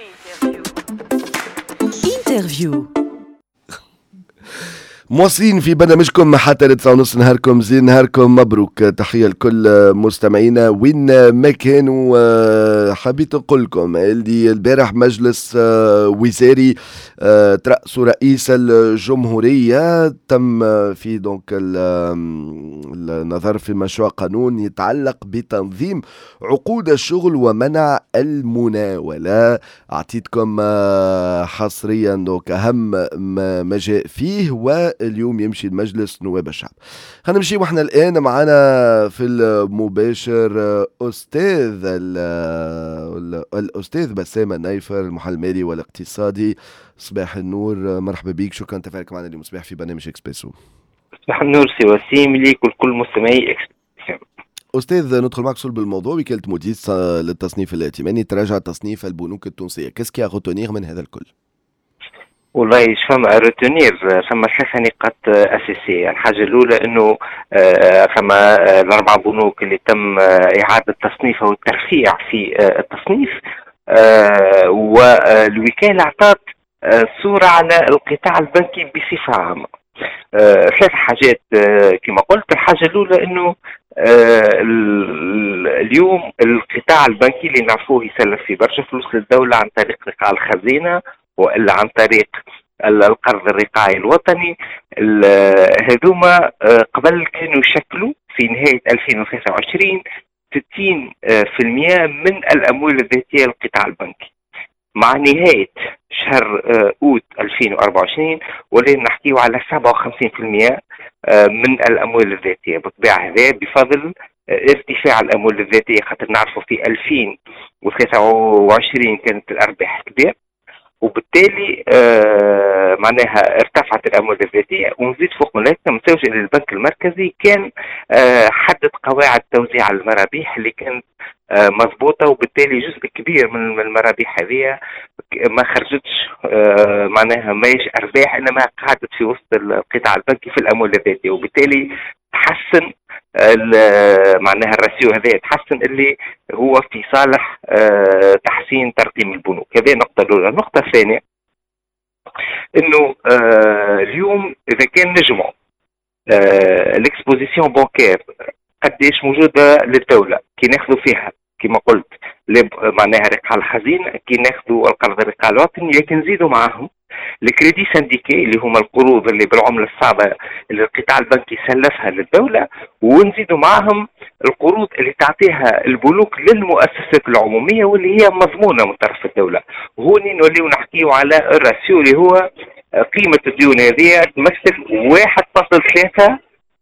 انترفيو. مواصلين في برنامجكم حتى ل9:30 نهاركم زين، نهاركم مبروك. تحية لكل مستمعينا وين ما كانوا. حبيت نقول لكم اللي البارح مجلس وزاري ترأسه رئيس الجمهورية تم في دونك النظر في مشروع قانون يتعلق بتنظيم عقود الشغل ومنع المناولة. أعطيتكم حصريا دونك أهم ما جاء فيه، واليوم يمشي المجلس نواب الشعب. خلينا نمشي واحنا الآن معنا في المباشر الأستاذ بسام النايفر، المحلل المالي والاقتصادي. صباح النور، مرحبا بك، شكرا تفاعلك معنا اليوم صباح في برنامج إكسبريسو. صباح النور سي وسيم ليك ولكل مستمعي إكسبريسو. أستاذ، ندخل معك صلب الموضوع. وكالة موديس للتصنيف الائتماني تراجع تصنيف البنوك التونسية، كاسكي غوتونيغ من هذا الكل؟ والله ايش فما روتونير، فما 3 نقاط اساسيه. الحاجه الاولى انه فما ال4 بنوك اللي تم اعاده تصنيفها والترفيع في التصنيف، والوكاله اعطت صوره على القطاع البنكي بصفه عامه. 3 حاجات كما قلت. الحاجه الاولى انه اليوم القطاع البنكي اللي نعرفوه يسلف في برشا فلوس للدوله عن طريق رقاع الخزينه والا عن طريق القرض الرقاعي الوطني. هذوما قبل كانوا يشكلوا في نهاية 2023 60% من الأموال الذاتية للقطاع البنكي. مع نهاية شهر أوت 2024 ولينا نحكيو على 57% من الأموال الذاتية. بالطبيعة هذا بفضل ارتفاع الأموال الذاتية، خاطر نعرفوا في 2023 كانت الأرباح كبيرة، وبالتالي معناها ارتفعت الاموال الذاتيه. ونزيد فوق من ذلك نمساوش ان البنك المركزي كان حدد قواعد توزيع المرابح اللي كانت مضبوطه، وبالتالي جزء كبير من المرابح هذه ما خرجتش معناها ماهيش ارباح، انما قعدت في وسط القطاع البنكي في الاموال الذاتيه، وبالتالي تحسن معناها الراسيو هذا، تحسن اللي هو في صالح تحسين ترقيم البنوك. هذه النقطة الأولى. النقطة الثانية إنه اليوم إذا كان نجمع الإكسبوزيسيون بانكير قديش موجودة للدولة، كي ناخذوا فيها كما قلت معناها رقاع الخزينة، كي ناخذوا القرض الرقاع الوطني، لكن نزيدوا معهم الكريدي سانديكي اللي هما القروض اللي بالعملة الصعبة اللي القطاع البنكي سلفها للدولة، ونزيدوا معهم القروض اللي تعطيها البنوك للمؤسسات العمومية واللي هي مضمونة من طرف الدولة. وهوني نوليو نحكيو على الراسيو اللي هو قيمة الديون هذه تمثل 1.3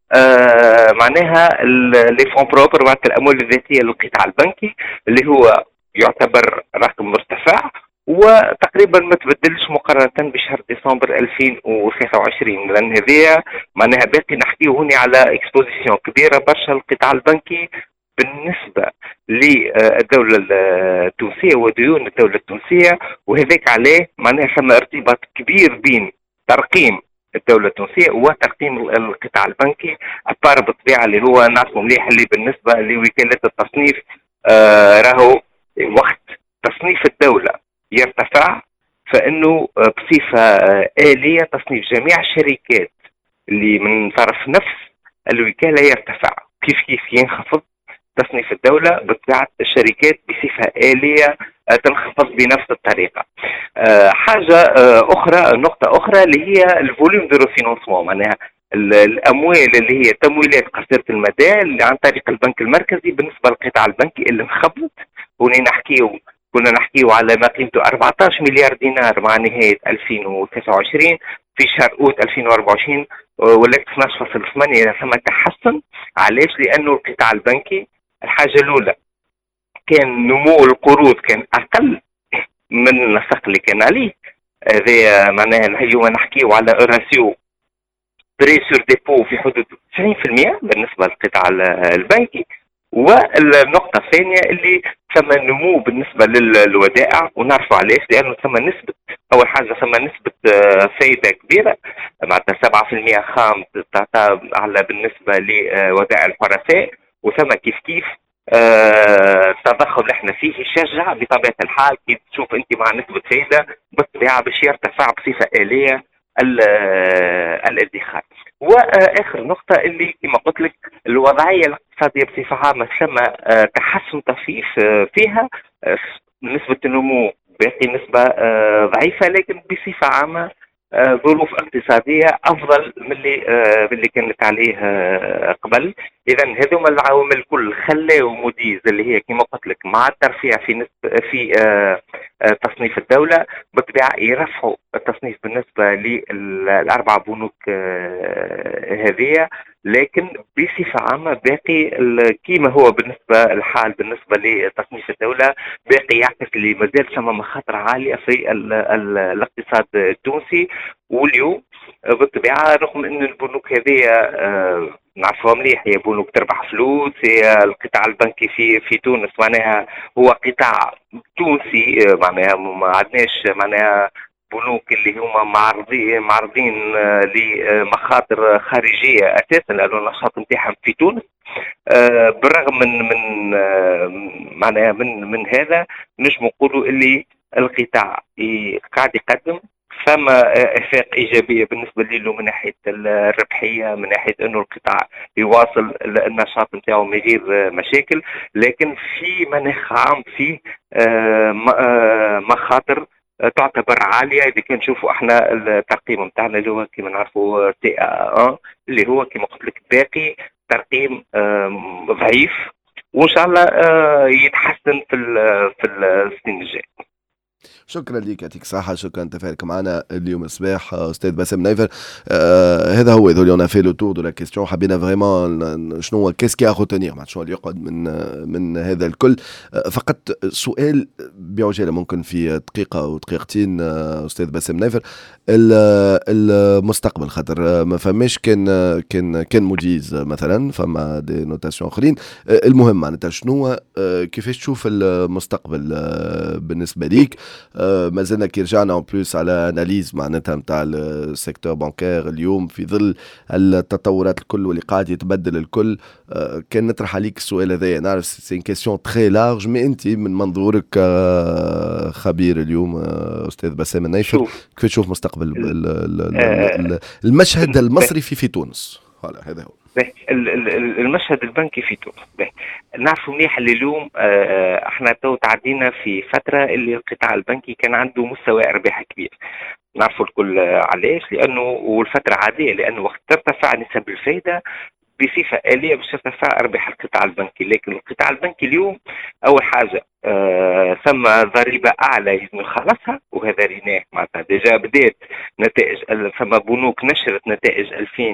معناها لي فون بروبر، معناتها الأموال الذاتية للقطاع البنكي، اللي هو يعتبر رقم مرتفع وتقريبا ما تبدلش مقارنة بشهر ديسمبر 2023، لأن هذه معناها باقي نحكيه هنا على اكسبوزيسيون كبيرة برشا القطاع البنكي بالنسبة للدولة التونسية وديون الدولة التونسية. وهذاك عليه معناها ثم ارتباط كبير بين ترقيم الدولة التونسية وترقيم القطاع البنكي، أبار بالطبيعة اللي هو نعرفه مليح اللي بالنسبة لوكالات التصنيف راهو وقت تصنيف الدولة يرتفع، فإنه بصفة آلية تصنيف جميع الشركات اللي من طرف نفس الوكالة يرتفع. كيف ينخفض تصنيف الدولة بطبيعة الشركات بصفة آلية تنخفض بنفس الطريقة. حاجة أخرى، نقطة أخرى اللي هي الفوليوم دو ريفينانسمون، معناها الأموال اللي هي تمويلات قصيرة المدى اللي عن طريق البنك المركزي بالنسبة للقطاع البنكي اللي انخفضت. كنا نحكيو على ما قيمته 14 مليار دينار مع نهاية 2023، في شهر أوت 2024 ولات 12.8. ثم تحسن. علاش؟ لأنه القطاع البنكي الحاجة الأولى كان نمو القروض كان أقل من النسق اللي كان عليه. هذا معناها اليوم نحكيو على راسيو بري سور ديبو في حدود 90% بالنسبة للقطاع البنكي. والنقطة الثانية اللي ثم نمو بالنسبة للودائع، ونعرفوا علاش، لأنه ثم نسبة، أول حاجة ثم نسبة فايدة كبيرة معناتها 7% خام تعطى على بالنسبة لودائع الحرفاء، وثم كيف التضخم اللي احنا فيه يشجع بطبيعه الحال كي تشوف انت مع نسبه فائده بالطبيعه باش يرتفع بصفه آلية الادخار. واخر نقطه اللي كما قلت لك الوضعيه الاقتصاديه بصفه عامه ثم تحسن طفيف فيها، نسبه النمو باقي نسبه ضعيفه، لكن بصفه عامه ظروف اقتصاديه افضل من اللي كانت عليه قبل. اذا هذوما العوامل الكل خلاو موديز اللي هي كما قلت لك مع الترفيع في تصنيف الدوله بالطبيعه يرفعوا التصنيف بالنسبه للاربع بنوك هذه، لكن بصفه عامه باقي كما هو بالنسبه الحال بالنسبه لتصنيف الدوله باقي يعكس اللي مازال ثم مخاطر عاليه في الاقتصاد التونسي. واليوم بالطبيعه رغم ان البنوك هذه نعرفوها مليح هي بنوك تربح فلوس، هي القطاع البنكي في تونس معناها هو قطاع تونسي، معناها ما عندناش معناها بنوك اللي هما معرضين لمخاطر خارجيه اساسا لانه النشاط نتاعهم في تونس. بالرغم من معناها من هذا نجم نقولوا اللي القطاع قاعد يقدم ثم افاق ايجابيه بالنسبه له من ناحيه الربحيه، من ناحيه انه القطاع يواصل النشاط نتاعو من غير مشاكل، لكن في مناخ عام فيه مخاطر تعتبر عاليه. اذا كان نشوفوا احنا الترقيم نتاعنا اللي هو كما نعرفوا TAA اللي هو كما قلت لك باقي ترقيم ضعيف، وان شاء الله يتحسن في السنين الجايه. شكرا لك، يعطيك الصحة، شكرا تفاعلك معنا اليوم الصباح أستاذ باسم نايفر. هذا هو إذا اون في لو تور دو لا كيستيون، حبينا فريمون شنو كيسكي أ روتونير شنو اللي يقعد من هذا الكل. فقط سؤال بعجالة ممكن في دقيقة أو دقيقتين أستاذ باسم نايفر. المستقبل خاطر ما فماش كان موديز مثلا، فما دي نوتاسيون آخرين. المهم معناتها شنو كيفاش تشوف المستقبل بالنسبة ليك؟ ما زلنا كي رجعنا اون بلوس على اناليز معناتها نتاع السيكتور بانكير اليوم في ظل التطورات الكل واللي قاعد يتبدل الكل. كان نطرح عليك السؤال هذايا، نعرف سي ان كيسيون تري لارج، مي انت من منظورك خبير اليوم استاذ بسام النايفر كيف تشوف مستقبل المشهد المصري في تونس؟ هذا هو المشهد البنكي في تونس. نعرف مليح اللي اليوم احنا تو تعدينا في فتره اللي القطاع البنكي كان عنده مستوى ارباح كبير. نعرفوا الكل علاش، لانه والفتره عاديه لانه وقت ترتفع نسب الفائده بصفه آلية باش ترتفع ارباح القطاع البنكي. لكن القطاع البنكي اليوم اول حاجه ثم ضريبه اعلى لازم يخلصها، وهذا ريناه معناتها ديجا بدات نتائج، ثم بنوك نشرت نتائج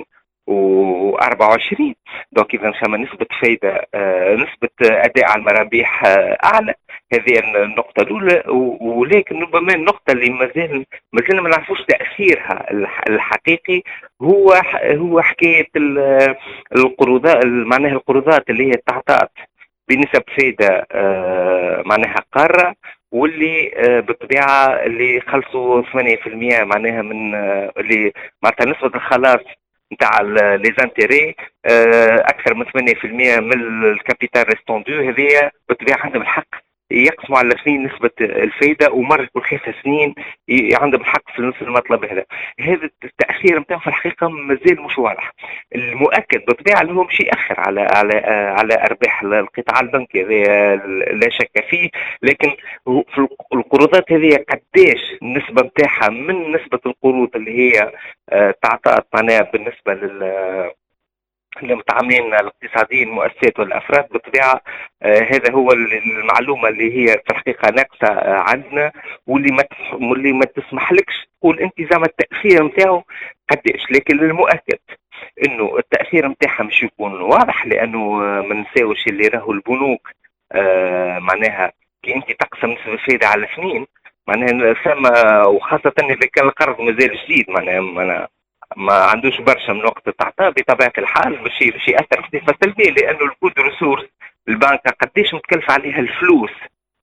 2024 دونك اذا ثم نسبه فايده نسبه اداء على المرابح اعلى. هذه النقطه الاولى. ولكن ربما النقطه اللي مازلنا ما نعرفوش تاثيرها الحقيقي هو حكايه القروضات، معناها القروضات اللي هي تعطات بنسب فايده معناها قاره، واللي بالطبيعه اللي خلصوا 8% معناها من اللي معناتها نسبه الخلاص نتاع لي زانتيري اكثر من 8% من الكابيتال ريستوندو. هذه بالطبيعه عندهم الحق يقسموا على سنين نسبة الفايدة، ومرة كل 5 سنين عندهم الحق في نفس المطلب هذا. هذا التأثير نتاعو في الحقيقة مازال مش واضح. المؤكد بالطبيعة اللي هو مش يأثر على أرباح القطاع البنكي، لا شك فيه. لكن في القروضات هذه قداش النسبة نتاعها من نسبة القروض اللي هي تعطات معناها بالنسبة المتعاملين الاقتصاديين المؤسسات والافراد، بالطبيعه هذا هو المعلومه اللي هي في الحقيقه ناقصه عندنا، واللي ما تسمحلكش تقول انت زعما التاثير نتاعو قداش. لكن المؤكد انه التاثير نتاعها مش يكون واضح، لانه ما نساوش اللي راهو البنوك معناها كي انت تقسم نسبه الفائده على سنين معناها ثم، وخاصه اذا كان القرض مازال جديد معناها ما عندوش برشا من وقت التعطاء، بطبيعه الحال باش ياثر بصفه سلبيه، لانه الكود ريسورس البنك قديش متكلف عليها الفلوس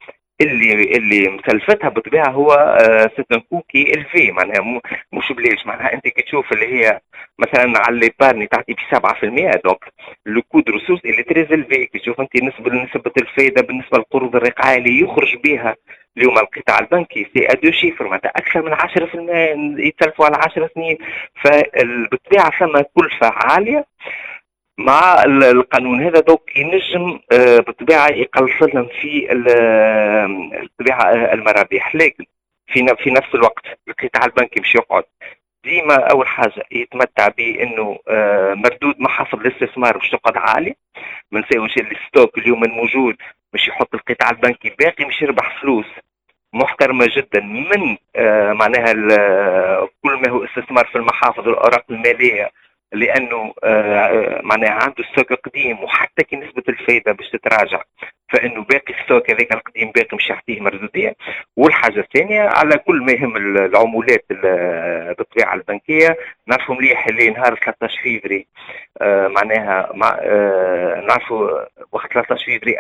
اللي مسلفتها بالطبيعه هو سيتن كوكي الفي، معناها مش بلاش. معناها انت كي تشوف اللي هي مثلا على ليبارني تعطي ب 7%، دونك لو كود ريسورس اللي تريز الفي. كي تشوف انت نسبه الفائده بالنسبه للقروض الرقعيه اللي يخرج بها اليوم القطاع البنكي سي ادو شيفر، معناتها اكثر من 10% يتسلفوا على 10 سنين. فبالطبيعه ثم كلفه عاليه مع القانون هذا، دوك ينجم بالطبيعه يقلص لهم في بالطبيعه المرابح. لكن في نفس الوقت القطاع البنكي مش يقعد ديما اول حاجه يتمتع بانه مردود محافظ الاستثمار مش تقعد عالي. ما نساوش الستوك اليوم الموجود مش يحط القطاع البنكي باقي مش يربح فلوس محترمه جدا من معناها كل ما هو استثمار في المحافظ والاوراق الماليه، لانه معناها عنده ستوك قديم، وحتى كي نسبه الفائده باش تتراجع فانه باقي ستوك هذاك القديم باقي مش يعطيه مردوديه. والحاجه الثانيه على كل ما يهم العمولات بالطبيعه البنكيه، نعرفوا مليح اللي نهار 13 فيفري معناها نعرفوا وقت 13 فيفري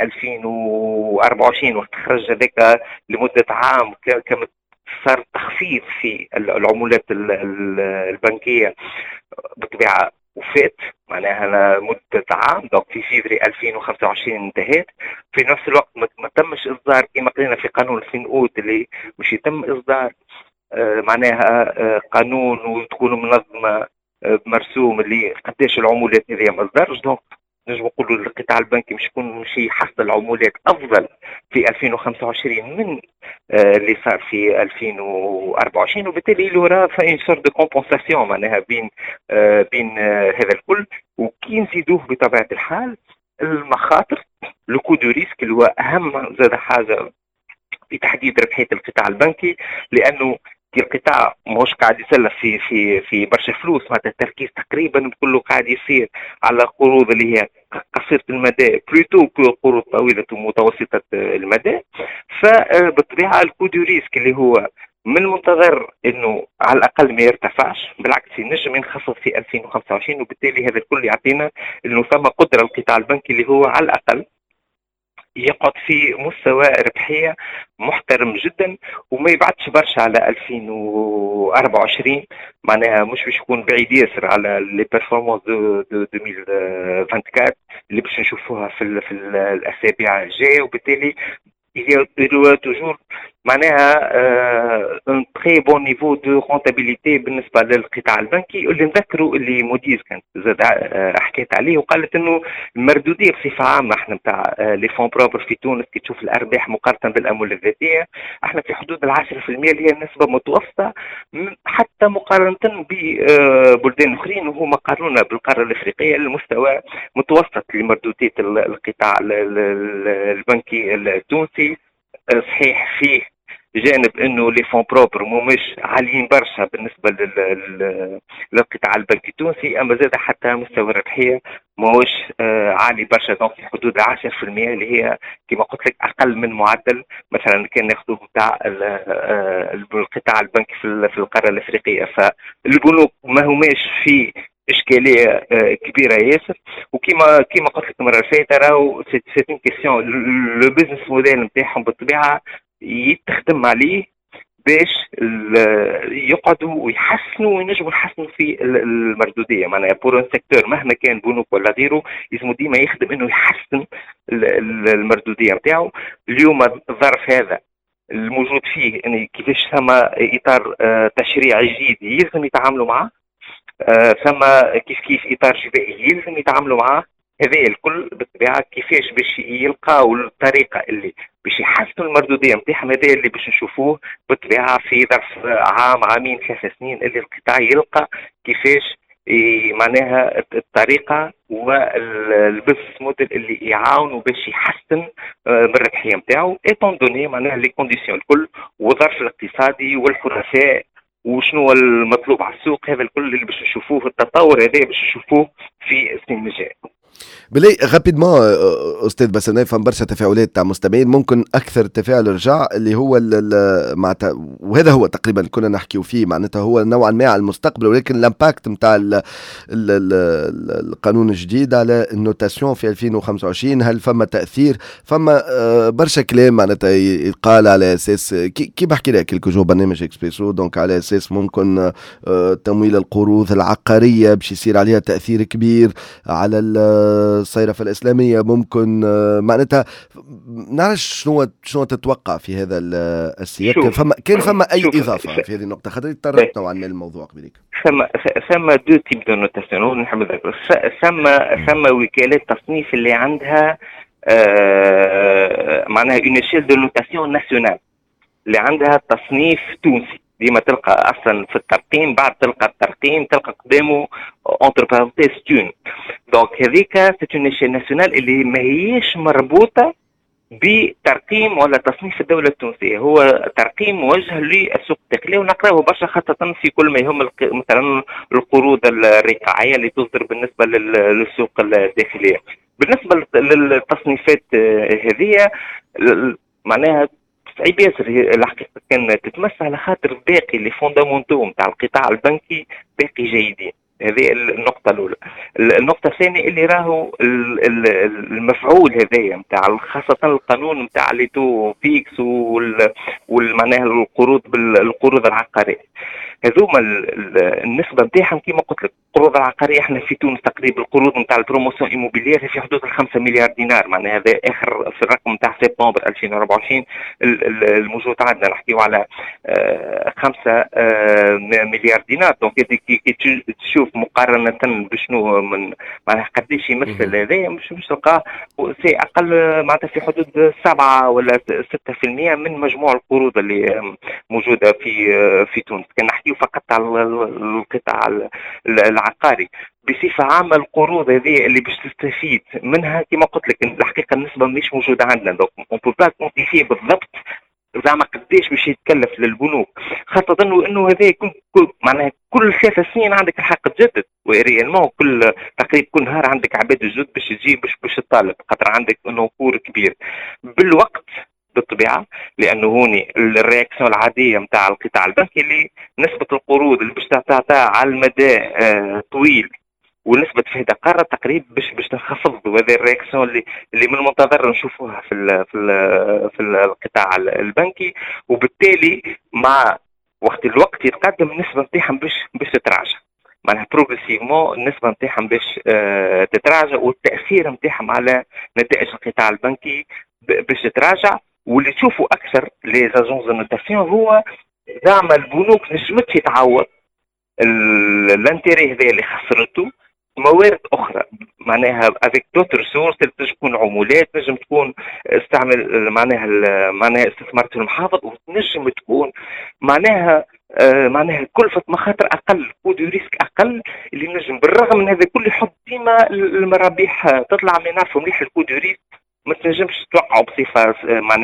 2024 وقت خرج هذاك لمده عام كم صار تخفيض في العمولات البنكيه بالطبيعه وفات معناها مدة عام، دونك في فيفري 2025 انتهت. في نفس الوقت ما تمش إصدار كما قلنا في قانون الفينؤوت اللي مش يتم إصدار معناها قانون وتكون منظمة مرسوم اللي قداش العمولات هذه ما إصدارش. دونك نجم نقولوا القطاع البنكي مش يحصل عمولات أفضل في 2025 من اللي صار في 2024، وبالتالي لورا فإن صار دو كومبونساسيون معناها بين هذا الكل. وكي نزيدوه بطبيعة الحال المخاطر لو كو دو ريسك اللي هو أهم زاد حاجة في تحديد ربحية القطاع البنكي، لأنه القطاع ماهوش قاعد يسلف في برشا فلوس، معناتها التركيز تقريبا كله قاعد يصير على قروض اللي هي قصيره المدى بلوتو قروض طويله ومتوسطه المدى. فبالطبيعه الكودو ريسك اللي هو من المنتظر انه على الاقل ما يرتفعش، بالعكس ينجم ينخفض في 2025، وبالتالي هذا الكل يعطينا انه ثم قدره القطاع البنكي اللي هو على الاقل يقعد في مستوى ربحيه محترم جدا وما يبعدش برشا على 2024. معناها مش باش يكون بعيد ياسر على لي بيرفورمانس دو 2024 اللي باش نشوفوها في الاسابيع الجايه. وبالتالي il doit toujours معناها un très bon niveau de rentabilité بالنسبه للقطاع البنكي. اللي نذكروا اللي موديز كانت زاد حكيت عليه وقالت انه المردوديه بصفه عامه احنا نتاع لي فون بروبر في تونس كي تشوف الارباح مقارنه بالاموال الذاتيه احنا في حدود 10% اللي هي نسبه متوسطه حتى مقارنه ببلدان اخرين، وهما قارنونا بالقاره الافريقيه المستوى متوسط لمردوديه القطاع البنكي التونسي. صحيح فيه جانب انه لي فون بروبر مش عاليين برشا بالنسبه للقطاع البنكي التونسي، اما زاد حتى مستوى الربحيه ماهوش عالي برشا، دونك في حدود 10% اللي هي كما قلت لك اقل من معدل مثلا كان ناخذوه بتاع القطاع البنكي في القاره الافريقيه. فالبنوك ما هماش في اشكاليه كبيره ياسر، وكما قلت لك المره الفاتت راهو سي اون كيسيون لو بيزنس موديل نتاعهم بالطبيعه يتخدم عليه باش يقعدوا ويحسنوا وينجموا يحسنوا في المردوديه. معناها بور ان سيكتور مهما كان بنوك ولا غيره لازم ديما يخدم انه يحسن المردوديه نتاعو. اليوم الظرف هذا الموجود فيه يعني كيفاش ثم اطار تشريعي جديد يلزم يتعاملوا معه، ثم كيف اطار جبائي يلزم يتعاملوا معه. هذا الكل بالطبيعه كيفاش باش يلقاو الطريقه اللي باش يحسنوا المردوديه نتاعهم، هذا اللي باش نشوفوه بالطبيعه في ظرف عام عامين 3 سنين اللي القطاع يلقى كيفاش معناها الطريقه والبزنس موديل اللي يعاونوا باش يحسن من الربحيه نتاعو ايطون دوني معناها لي كونديسيون الكل والظرف الاقتصادي والحرفاء وشنو المطلوب على السوق. هذا الكل اللي باش نشوفوه التطور هذا باش نشوفوه في السنين الجايه. بلي رابيدمون استاذ بسناء، فهم برشا تفاعلات تاع مستمعين. ممكن اكثر تفاعل رجع اللي هو معناتها، وهذا هو تقريبا كنا نحكيو فيه، معناتها هو نوعا ما على المستقبل، ولكن الامباكت نتاع القانون الجديد على النوتاسيون في 2025. هل فما تاثير؟ فما برشا كلام معناتها يقال على اساس كي بحكي لك كيلكو جو برنامج اكسبريسو، دونك على اساس ممكن تمويل القروض العقاريه باش يصير عليها تاثير كبير على الصيرفة الإسلامية. ممكن معناتها نعرف شنو تتوقع في هذا السياق. كان فما أي إضافة في هذه النقطة؟ خاطر تطرقت نوعا ما للموضوع قبليك. ثم دو تيب دو نوتاسيون نحب نذكر. ثم وكالات تصنيف اللي عندها معناها اون ايشيل دو نوتاسيون ناسيونال، اللي عندها تصنيف تونسي. ديما تلقى اصلا في الترقيم، بعد تلقى الترقيم تلقى قدامه اونتر بارونتيز تون. دونك هذيك سي اون ايشيل ناسيونال اللي ما هيش مربوطه بترقيم ولا تصنيف الدوله التونسيه، هو ترقيم موجه للسوق الداخلي. ونقراه برشا خاصه في كل ما يهم مثلا القروض الرقاعيه اللي تصدر بالنسبه للسوق الداخليه. بالنسبه للتصنيفات هذه معناها صعيب ياسر الحقيقه كان تتمس، على خاطر باقي لي فوندامونتو نتاع القطاع البنكي باقي جيدين. هذه النقطة الأولى. النقطة الثانية اللي راهو المفعول هذايا نتاع خاصة القانون نتاع لي تو فيكس والمعناها القروض العقارية، هذوما النسبة نتاعهم كما قلت لك. القروض العقارية احنا في تونس تقريبا القروض نتاع البروموسيون ايموبيليير في حدود 5 مليار دينار، معناها هذا اخر في الرقم نتاع سبتمبر 2024 الموجود عندنا نحكيو على 5 مليار دينار. دونك كي تشوف مقارنة بشنو من معناها قديش يمثل هذا، مش تلقاه سي اقل معناتها في حدود 7 ولا 6% من مجموع القروض اللي موجودة في تونس. كان نحكيو فقط على القطاع العقاري. بصفة عامة القروض هذه اللي باش تستفيد منها كما قلت لك الحقيقة النسبة مش موجودة عندنا، دونك اون بو با كونتيفي بالضبط زعما قديش باش يتكلف للبنوك، خاصة انه هذا معناها كل 3 سنين عندك الحق تجدد، وريالمون تقريبا كل نهار عندك عباد جدد باش تجي باش تطالب، خاطر عندك نفور كبير بالوقت بالطبيعه. لانه هوني الرياكسيون العاديه نتاع القطاع البنكي اللي نسبه القروض اللي باش تعطى على المدى طويل ونسبة فائدة قارة تقريبا باش تنخفض. وهذه الرياكسيون اللي من المنتظر نشوفوها في القطاع البنكي، وبالتالي مع الوقت يتقدم النسبة نتاعهم باش تتراجع، معناها بروغريسيفمون النسبة نتاعهم باش تتراجع، والتأثير نتاعهم على نتائج القطاع البنكي باش تتراجع. واللي تشوفوا أكثر لي زاجونس دو نوتاسيون هو زعما البنوك نجمتش تعوض الانتيري هذا اللي خسرته موارد اخرى، معناها افيك دوتر سورس، تنجم تكون عمولات، تنجم تكون استعمل معناها استثمار في المحافظ، وتنجم تكون معناها كلفة مخاطر اقل، كودو ريسك اقل، اللي نجم بالرغم من هذا كل يحط ديما المرابح تطلع من نعرفوا مليح الكودو ريسك ما تنجمش توقعوا بصفه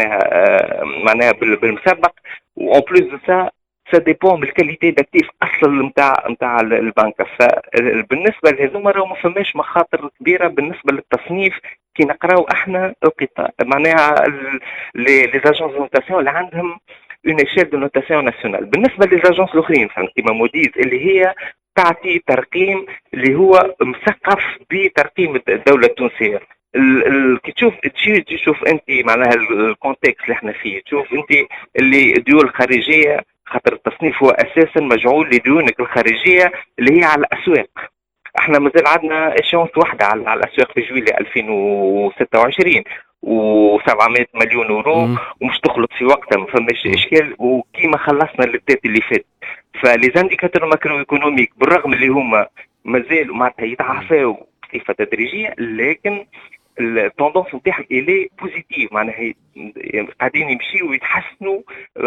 معناها بالمسبق. وان بلوس دو سا ديبون من الكاليتي داكتيف اصلا نتاع البنك. فبالنسبه لهذوما راهو ما فماش مخاطر كبيره بالنسبه للتصنيف كي نقراو احنا القطاع، معناها لي زاجونس دو نوتاسيون اللي عندهم اون ايشيل دو نوتاسيون ناسيونال. بالنسبه للزاجونس الاخرين كيما موديز اللي هي تعطي ترقيم اللي هو مثقف بترقيم الدوله التونسيه. كي تشوف انت معناها الكونتكست اللي احنا فيه، تشوف انت اللي ديول الخارجيه، خاطر التصنيف هو اساسا مجعول لديونك الخارجيه اللي هي على الاسواق. احنا مازال عندنا اشونس واحده على الاسواق في جويلية 2026 و700 مليون يورو ومش تخلط في وقتها، ما فماش اشكال، وكيما خلصنا الدات اللي فات. فليزانديكاتور ماكرو ايكونوميك بالرغم اللي هما مازالوا معناتها يتعافاو بصفه تدريجيه، لكن التوندونس نتاعهم الي بوزيتيف، معناها قاعدين يمشيوا ويتحسنوا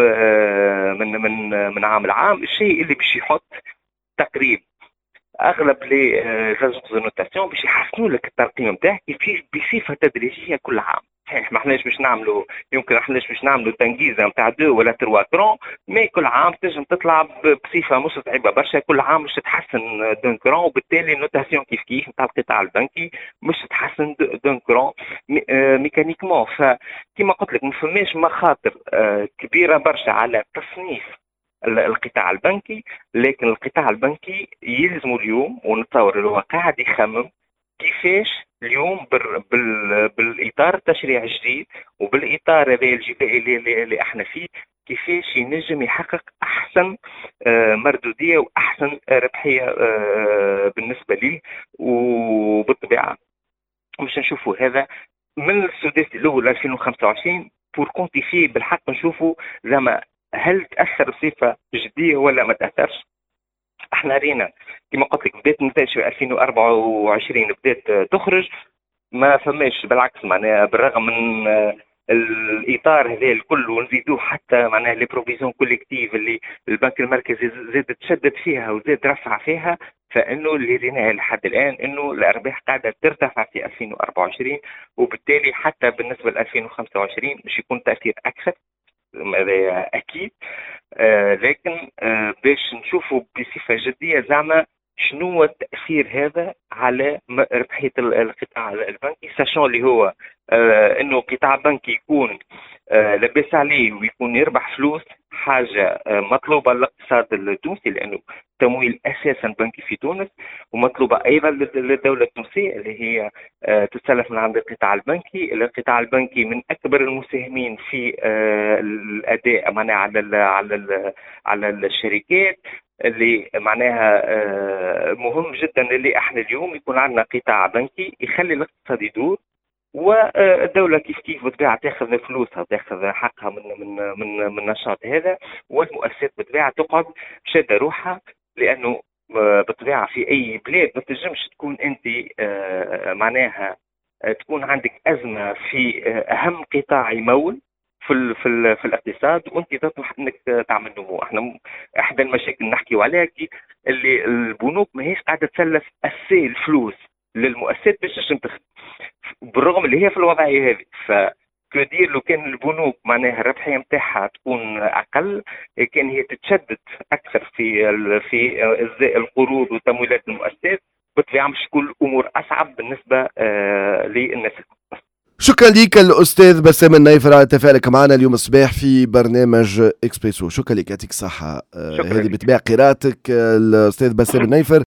من عام لعام. الشيء اللي باش يحط تقريبا اغلب لي زاجونس دو نوتاسيون باش يحسنوا لك الترقيم نتاعك بصفه تدريجيه كل عام. صحيح ما احناش باش نعملوا، يمكن احناش باش نعملوا تنجيزه نتاع 2 ولا 3 كرون، مي كل عام تنجم تطلع بصفه مش صعيبه برشا، كل عام مش تتحسن 2 كرون، وبالتالي النوتاسيون كيف نتاع القطاع البنكي مش تتحسن 2 كرون ميكانيكمون. فكما قلت لك ما فماش مخاطر كبيره برشا على تصنيف القطاع البنكي، لكن القطاع البنكي يلزم اليوم، ونتصور اللي هو قاعد يخمم كيفاش اليوم بالاطار التشريع الجديد وبالاطار هذا اللي احنا فيه، كيفاش ينجم يحقق احسن مردوديه واحسن ربحيه بالنسبه ليه. وبالطبيعه مش نشوفوا هذا من السدس الاول 2025 بور كونتيفي بالحق، نشوفوا زعما هل تاثر بصفه جديه ولا ما تاثرش. احنا رينا كما قلت لك بدات النتائج في 2024 بدات تخرج، ما فماش بالعكس معناها بالرغم من الاطار هذا الكل، ونزيدوه حتى معناها لي بروفيزيون كوليكتيف اللي البنك المركزي زاد تشدد فيها وزاد رفع فيها، فانه اللي ريناه لحد الان انه الارباح قاعده ترتفع في 2024، وبالتالي حتى بالنسبه ل 2025 باش يكون تاثير اكثر، هذا اكيد. لكن باش نشوفوا بصفه جديه زعما شنو هو التاثير هذا على ربحيه القطاع البنكي، ساشون اللي هو انه القطاع البنكي يكون لاباس عليه ويكون يربح فلوس، حاجه مطلوبه للاقتصاد التونسي، لانه تمويل اساسا بنكي في تونس، ومطلوبه ايضا للدوله التونسيه اللي هي تتسلف من عند القطاع البنكي. القطاع البنكي من اكبر المساهمين في الاداء معناها على الشركات، اللي معناها مهم جدا اللي احنا اليوم يكون عندنا قطاع بنكي يخلي الاقتصاد يدور، والدوله كيف بطبيعه تاخذ فلوسها وتاخذ حقها من النشاط هذا، والمؤسسات بطبيعه تقعد شاده روحها، لانه بطبيعه في اي بلاد ما تنجمش تكون انت معناها تكون عندك ازمه في اهم قطاع يمول في الاقتصاد وانت تطمح انك تعمل نمو. احنا احدى المشاكل نحكيو عليها اللي البنوك ماهيش قاعده تسلف الفلوس للمؤسسات باش تخدم، بالرغم اللي هي في الوضعيه هذه. فكدير لو كان البنوك معناها الربحيه نتاعها تكون اقل، كان هي تتشدد اكثر في القروض وتمويلات المؤسسات، بالطبيعه مش تكون الامور اصعب بالنسبه للناس. شكرا لك الأستاذ بسام النايفر على تفاعلك معنا اليوم الصباح في برنامج إكسبريسو. شكرا لك، يعطيك الصحة. هذه بتباع قراءتك الأستاذ بسام النايفر